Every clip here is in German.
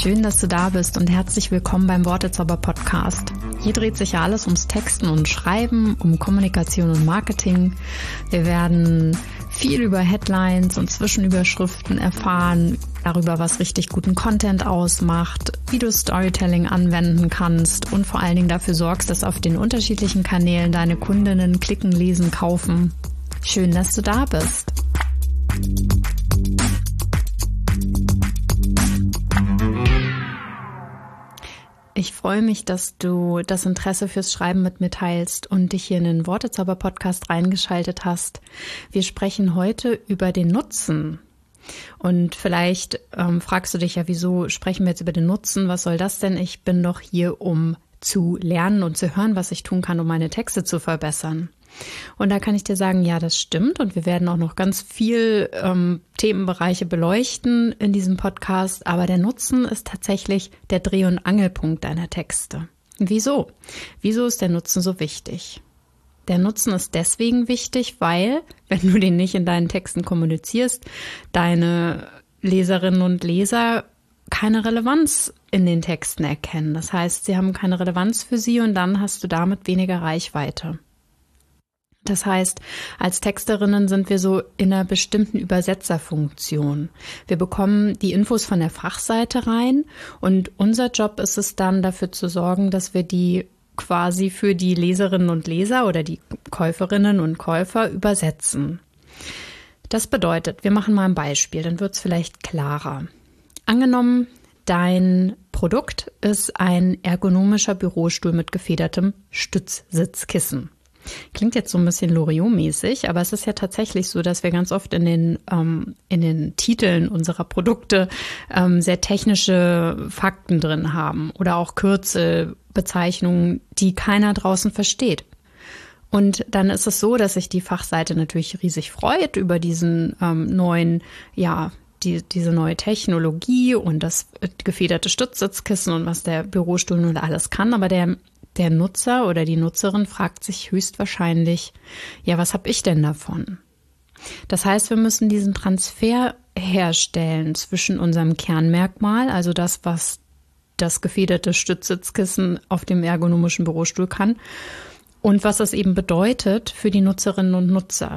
Schön, dass du da bist und herzlich willkommen beim Wortezauber-Podcast. Hier dreht sich ja alles ums Texten und Schreiben, um Kommunikation und Marketing. Wir werden viel über Headlines und Zwischenüberschriften erfahren, darüber, was richtig guten Content ausmacht, wie du Storytelling anwenden kannst und vor allen Dingen dafür sorgst, dass auf den unterschiedlichen Kanälen deine Kundinnen klicken, lesen, kaufen. Schön, dass du da bist. Ich freue mich, dass du das Interesse fürs Schreiben mit mir teilst und dich hier in den Wortezauber-Podcast reingeschaltet hast. Wir sprechen heute über den Nutzen. Und vielleicht fragst du dich ja, wieso sprechen wir jetzt über den Nutzen? Was soll das denn? Ich bin doch hier, um zu lernen und zu hören, was ich tun kann, um meine Texte zu verbessern. Und da kann ich dir sagen, ja, das stimmt. Und wir werden auch noch ganz viel Themenbereiche beleuchten in diesem Podcast. Aber der Nutzen ist tatsächlich der Dreh- und Angelpunkt deiner Texte. Wieso? Wieso ist der Nutzen so wichtig? Der Nutzen ist deswegen wichtig, weil, wenn du den nicht in deinen Texten kommunizierst, deine Leserinnen und Leser keine Relevanz in den Texten erkennen. Das heißt, sie haben keine Relevanz für sie und dann hast du damit weniger Reichweite. Das heißt, als Texterinnen sind wir so in einer bestimmten Übersetzerfunktion. Wir bekommen die Infos von der Fachseite rein und unser Job ist es dann, dafür zu sorgen, dass wir die quasi für die Leserinnen und Leser oder die Käuferinnen und Käufer übersetzen. Das bedeutet, wir machen mal ein Beispiel, dann wird es vielleicht klarer. Angenommen, dein Produkt ist ein ergonomischer Bürostuhl mit gefedertem Stützsitzkissen. Klingt jetzt so ein bisschen Loriot-mäßig, aber es ist ja tatsächlich so, dass wir ganz oft in den Titeln unserer Produkte sehr technische Fakten drin haben oder auch Kürzel, Bezeichnungen, die keiner draußen versteht. Und dann ist es so, dass sich die Fachseite natürlich riesig freut über diesen diese neue Technologie und das gefederte Stützsitzkissen und was der Bürostuhl nun alles kann, aber der Nutzer oder die Nutzerin fragt sich höchstwahrscheinlich, ja, was habe ich denn davon? Das heißt, wir müssen diesen Transfer herstellen zwischen unserem Kernmerkmal, also das, was das gefederte Stützsitzkissen auf dem ergonomischen Bürostuhl kann, und was es eben bedeutet für die Nutzerinnen und Nutzer.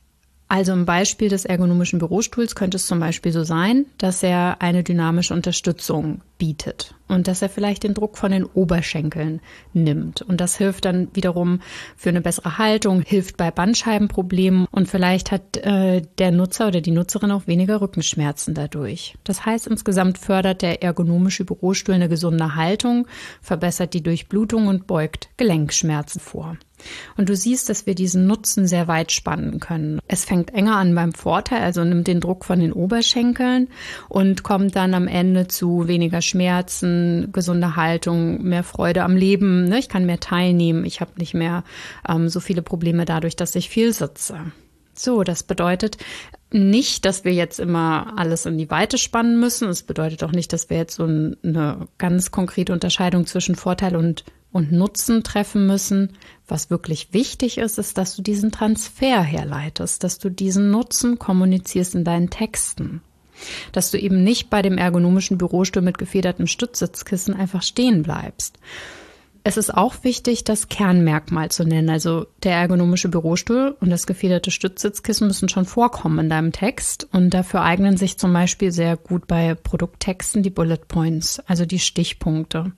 Also im Beispiel des ergonomischen Bürostuhls könnte es zum Beispiel so sein, dass er eine dynamische Unterstützung bietet und dass er vielleicht den Druck von den Oberschenkeln nimmt. Und das hilft dann wiederum für eine bessere Haltung, hilft bei Bandscheibenproblemen und vielleicht hat der Nutzer oder die Nutzerin auch weniger Rückenschmerzen dadurch. Das heißt, insgesamt fördert der ergonomische Bürostuhl eine gesunde Haltung, verbessert die Durchblutung und beugt Gelenkschmerzen vor. Und du siehst, dass wir diesen Nutzen sehr weit spannen können. Es fängt enger an beim Vorteil, also nimmt den Druck von den Oberschenkeln und kommt dann am Ende zu weniger Schmerzen, gesunde Haltung, mehr Freude am Leben. Ich kann mehr teilnehmen, ich habe nicht mehr so viele Probleme dadurch, dass ich viel sitze. So, das bedeutet nicht, dass wir jetzt immer alles in die Weite spannen müssen. Es bedeutet auch nicht, dass wir jetzt so eine ganz konkrete Unterscheidung zwischen Vorteil und Nutzen treffen müssen. Was wirklich wichtig ist, ist, dass du diesen Transfer herleitest, dass du diesen Nutzen kommunizierst in deinen Texten. Dass du eben nicht bei dem ergonomischen Bürostuhl mit gefedertem Stützsitzkissen einfach stehen bleibst. Es ist auch wichtig, das Kernmerkmal zu nennen. Also der ergonomische Bürostuhl und das gefederte Stützsitzkissen müssen schon vorkommen in deinem Text. Und dafür eignen sich zum Beispiel sehr gut bei Produkttexten die Bullet Points, also die Stichpunkte.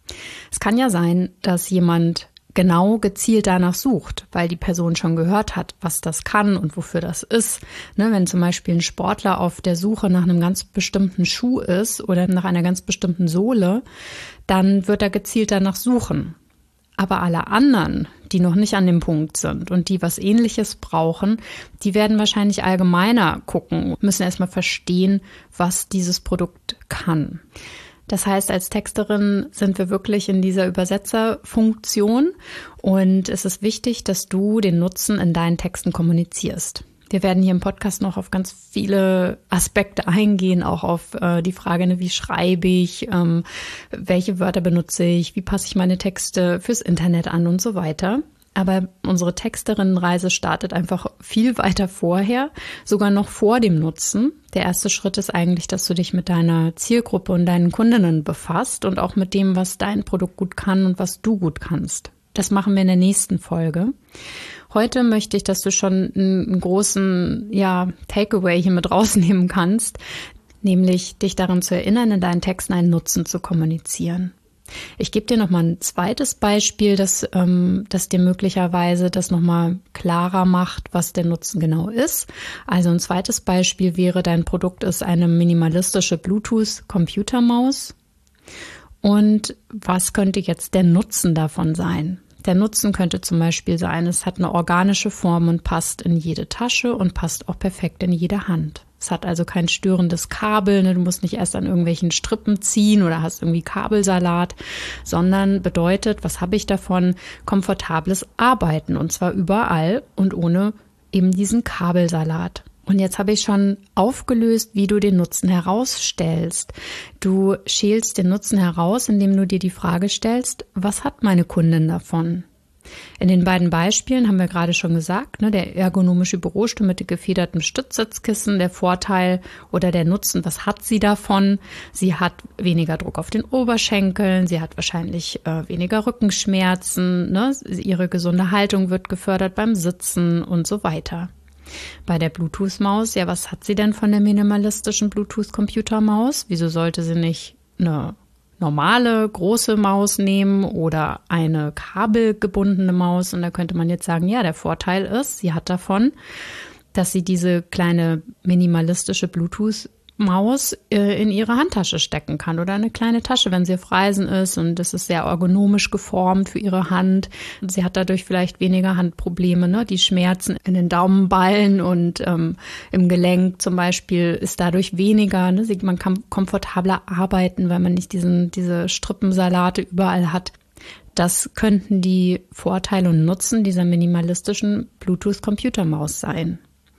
Es kann ja sein, dass jemand genau gezielt danach sucht, weil die Person schon gehört hat, was das kann und wofür das ist. Wenn zum Beispiel ein Sportler auf der Suche nach einem ganz bestimmten Schuh ist oder nach einer ganz bestimmten Sohle, dann wird er gezielt danach suchen. Aber alle anderen, die noch nicht an dem Punkt sind und die was Ähnliches brauchen, die werden wahrscheinlich allgemeiner gucken, müssen erstmal verstehen, was dieses Produkt kann. Das heißt, als Texterin sind wir wirklich in dieser Übersetzerfunktion und es ist wichtig, dass du den Nutzen in deinen Texten kommunizierst. Wir werden hier im Podcast noch auf ganz viele Aspekte eingehen, auch auf die Frage, wie schreibe ich, welche Wörter benutze ich, wie passe ich meine Texte fürs Internet an und so weiter. Aber unsere Texterinnenreise startet einfach viel weiter vorher, sogar noch vor dem Nutzen. Der erste Schritt ist eigentlich, dass du dich mit deiner Zielgruppe und deinen Kundinnen befasst und auch mit dem, was dein Produkt gut kann und was du gut kannst. Das machen wir in der nächsten Folge. Heute möchte ich, dass du schon einen großen Takeaway hier mit rausnehmen kannst, nämlich dich daran zu erinnern, in deinen Texten einen Nutzen zu kommunizieren. Ich gebe dir nochmal ein zweites Beispiel, das dir möglicherweise das nochmal klarer macht, was der Nutzen genau ist. Also ein zweites Beispiel wäre, dein Produkt ist eine minimalistische Bluetooth-Computermaus. Und was könnte jetzt der Nutzen davon sein? Der Nutzen könnte zum Beispiel sein, es hat eine organische Form und passt in jede Tasche und passt auch perfekt in jede Hand. Es hat also kein störendes Kabel, du musst nicht erst an irgendwelchen Strippen ziehen oder hast irgendwie Kabelsalat, sondern bedeutet, was habe ich davon? Komfortables Arbeiten und zwar überall und ohne eben diesen Kabelsalat. Und jetzt habe ich schon aufgelöst, wie du den Nutzen herausstellst. Du schälst den Nutzen heraus, indem du dir die Frage stellst, was hat meine Kundin davon? In den beiden Beispielen haben wir gerade schon gesagt, der ergonomische Bürostuhl mit gefedertem Stützsitzkissen, der Vorteil oder der Nutzen, was hat sie davon? Sie hat weniger Druck auf den Oberschenkeln, sie hat wahrscheinlich weniger Rückenschmerzen, ihre gesunde Haltung wird gefördert beim Sitzen und so weiter. Bei der Bluetooth-Maus, was hat sie denn von der minimalistischen Bluetooth-Computermaus? Wieso sollte sie nicht eine normale, große Maus nehmen oder eine kabelgebundene Maus? Und da könnte man jetzt sagen, der Vorteil ist, sie hat davon, dass sie diese kleine minimalistische Bluetooth-Maus in ihre Handtasche stecken kann oder eine kleine Tasche, wenn sie auf Reisen ist, und das ist sehr ergonomisch geformt für ihre Hand. Sie hat dadurch vielleicht weniger Handprobleme, die Schmerzen in den Daumenballen und im Gelenk zum Beispiel ist dadurch weniger. Man kann komfortabler arbeiten, weil man nicht diese Strippensalate überall hat. Das könnten die Vorteile und Nutzen dieser minimalistischen Bluetooth-Computermaus sein.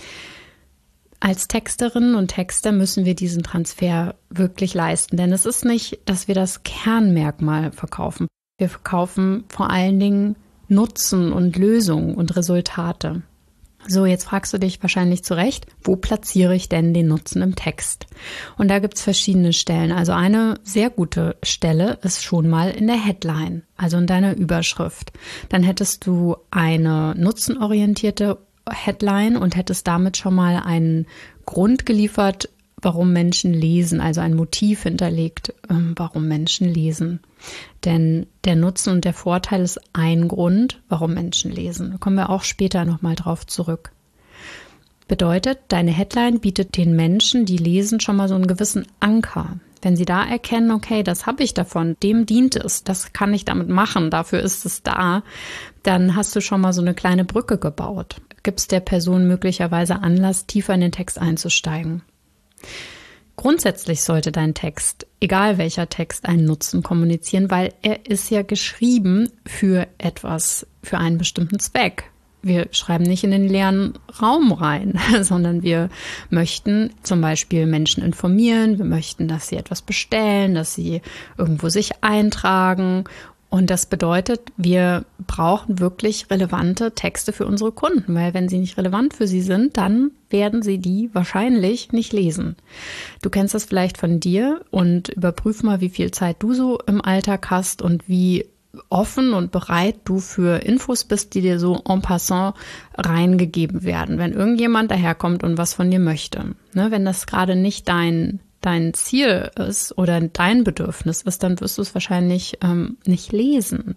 Als Texterinnen und Texter müssen wir diesen Transfer wirklich leisten, denn es ist nicht, dass wir das Kernmerkmal verkaufen. Wir verkaufen vor allen Dingen Nutzen und Lösungen und Resultate. So, jetzt fragst du dich wahrscheinlich zu Recht, wo platziere ich denn den Nutzen im Text? Und da gibt's verschiedene Stellen. Also eine sehr gute Stelle ist schon mal in der Headline, also in deiner Überschrift. Dann hättest du eine nutzenorientierte Headline und hättest damit schon mal einen Grund geliefert, warum Menschen lesen, also ein Motiv hinterlegt, warum Menschen lesen. Denn der Nutzen und der Vorteil ist ein Grund, warum Menschen lesen. Da kommen wir auch später nochmal drauf zurück. Bedeutet, deine Headline bietet den Menschen, die lesen, schon mal so einen gewissen Anker. Wenn sie da erkennen, okay, das habe ich davon, dem dient es, das kann ich damit machen, dafür ist es da, dann hast du schon mal so eine kleine Brücke gebaut. Gibst der Person möglicherweise Anlass, tiefer in den Text einzusteigen. Grundsätzlich sollte dein Text, egal welcher Text, einen Nutzen kommunizieren, weil er ist ja geschrieben für etwas, für einen bestimmten Zweck. Wir schreiben nicht in den leeren Raum rein, sondern wir möchten zum Beispiel Menschen informieren, wir möchten, dass sie etwas bestellen, dass sie irgendwo sich eintragen. Und das bedeutet, wir brauchen wirklich relevante Texte für unsere Kunden, weil wenn sie nicht relevant für sie sind, dann werden sie die wahrscheinlich nicht lesen. Du kennst das vielleicht von dir und überprüf mal, wie viel Zeit du so im Alltag hast und wie offen und bereit du für Infos bist, die dir so en passant reingegeben werden. Wenn irgendjemand daherkommt und was von dir möchte, wenn das gerade nicht dein Ziel ist oder dein Bedürfnis ist, dann wirst du es wahrscheinlich nicht lesen.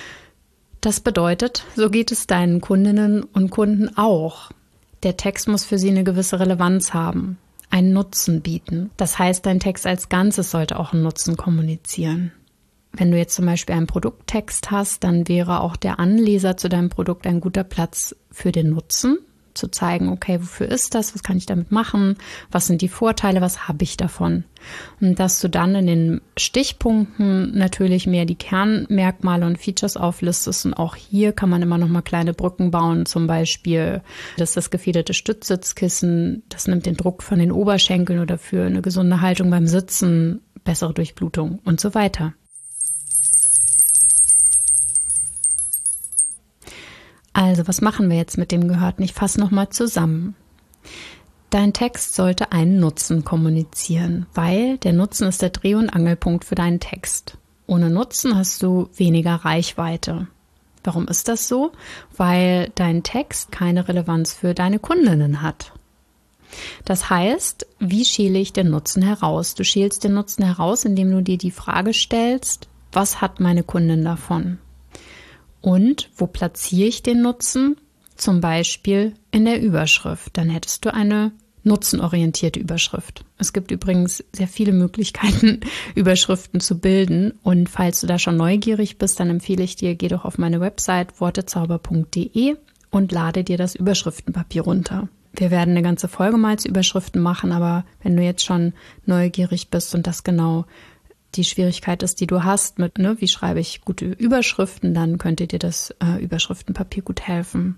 Das bedeutet, so geht es deinen Kundinnen und Kunden auch. Der Text muss für sie eine gewisse Relevanz haben, einen Nutzen bieten. Das heißt, dein Text als Ganzes sollte auch einen Nutzen kommunizieren. Wenn du jetzt zum Beispiel einen Produkttext hast, dann wäre auch der Anleser zu deinem Produkt ein guter Platz für den Nutzen, zu zeigen, okay, wofür ist das, was kann ich damit machen, was sind die Vorteile, was habe ich davon. Und dass du dann in den Stichpunkten natürlich mehr die Kernmerkmale und Features auflistest, und auch hier kann man immer noch mal kleine Brücken bauen, zum Beispiel, dass das gefederte Stützsitzkissen, das nimmt den Druck von den Oberschenkeln oder für eine gesunde Haltung beim Sitzen, bessere Durchblutung und so weiter. Also, was machen wir jetzt mit dem Gehörten? Ich fasse nochmal zusammen. Dein Text sollte einen Nutzen kommunizieren, weil der Nutzen ist der Dreh- und Angelpunkt für deinen Text. Ohne Nutzen hast du weniger Reichweite. Warum ist das so? Weil dein Text keine Relevanz für deine Kundinnen hat. Das heißt, wie schäle ich den Nutzen heraus? Du schälst den Nutzen heraus, indem du dir die Frage stellst, was hat meine Kundin davon? Und wo platziere ich den Nutzen? Zum Beispiel in der Überschrift. Dann hättest du eine nutzenorientierte Überschrift. Es gibt übrigens sehr viele Möglichkeiten, Überschriften zu bilden. Und falls du da schon neugierig bist, dann empfehle ich dir, geh doch auf meine Website wortezauber.de und lade dir das Überschriftenpapier runter. Wir werden eine ganze Folge mal zu Überschriften machen, aber wenn du jetzt schon neugierig bist und das genau die Schwierigkeit ist, die du hast mit, wie schreibe ich gute Überschriften, dann könnte dir das Überschriftenpapier gut helfen.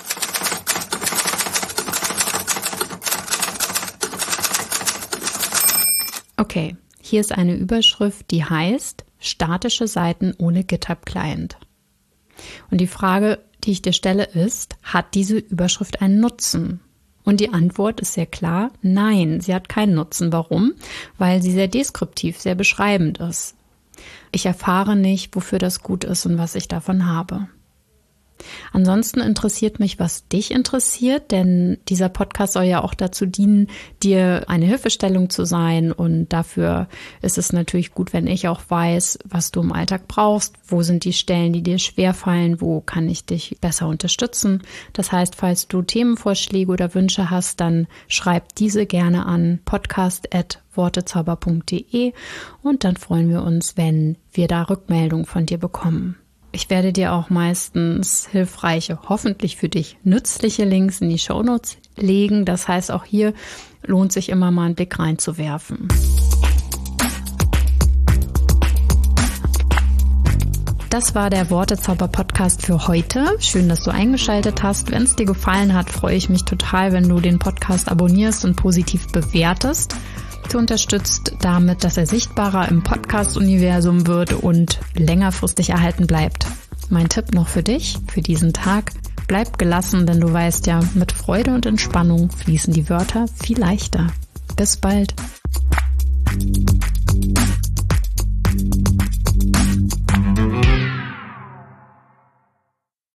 Okay, hier ist eine Überschrift, die heißt statische Seiten ohne GitHub-Client. Und die Frage, die ich dir stelle, ist, hat diese Überschrift einen Nutzen? Und die Antwort ist sehr klar, nein, sie hat keinen Nutzen. Warum? Weil sie sehr deskriptiv, sehr beschreibend ist. Ich erfahre nicht, wofür das gut ist und was ich davon habe. Ansonsten interessiert mich, was dich interessiert, denn dieser Podcast soll ja auch dazu dienen, dir eine Hilfestellung zu sein, und dafür ist es natürlich gut, wenn ich auch weiß, was du im Alltag brauchst, wo sind die Stellen, die dir schwerfallen, wo kann ich dich besser unterstützen. Das heißt, falls du Themenvorschläge oder Wünsche hast, dann schreib diese gerne an podcast@wortezauber.de und dann freuen wir uns, wenn wir da Rückmeldung von dir bekommen. Ich werde dir auch meistens hilfreiche, hoffentlich für dich nützliche Links in die Shownotes legen. Das heißt, auch hier lohnt sich immer mal einen Blick reinzuwerfen. Das war der Wortezauber-Podcast für heute. Schön, dass du eingeschaltet hast. Wenn es dir gefallen hat, freue ich mich total, wenn du den Podcast abonnierst und positiv bewertest. Du unterstützt damit, dass er sichtbarer im Podcast-Universum wird und längerfristig erhalten bleibt. Mein Tipp noch für dich, für diesen Tag: bleib gelassen, denn du weißt ja, mit Freude und Entspannung fließen die Wörter viel leichter. Bis bald.